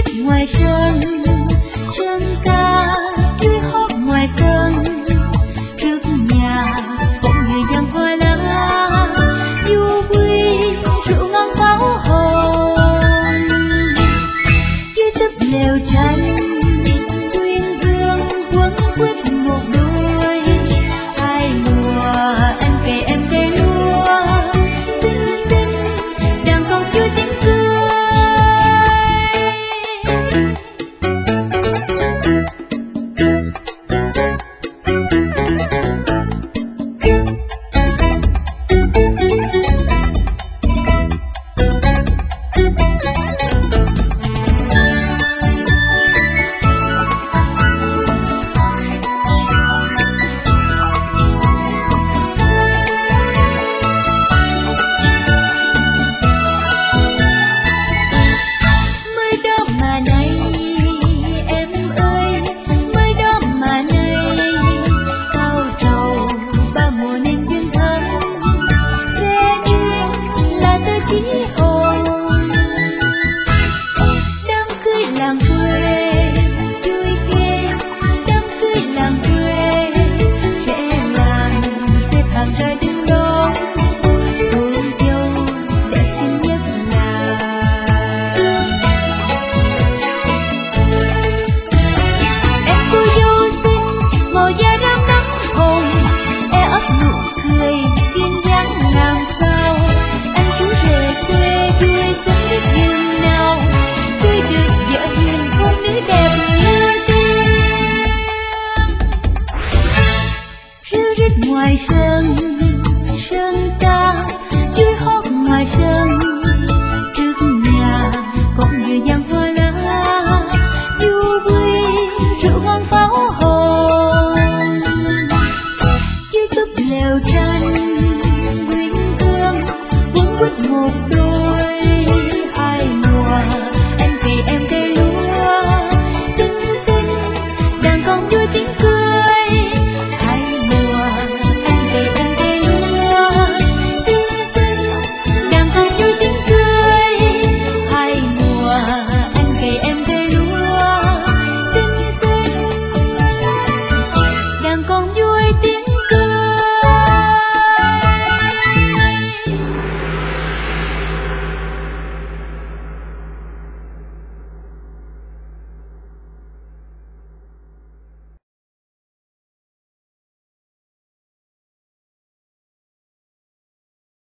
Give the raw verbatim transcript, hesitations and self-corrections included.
ngoài sân, sân ca chuối hót ngoài sân, trước nhà bỗng người dàn hoa lá du quy rượu ngon táo hồng. Dưới túp lều tranh quyên ương quấn quýt một đôi, hai mùa anh kể em cây lúa xinh xinh đàn con chuối tiếng cười.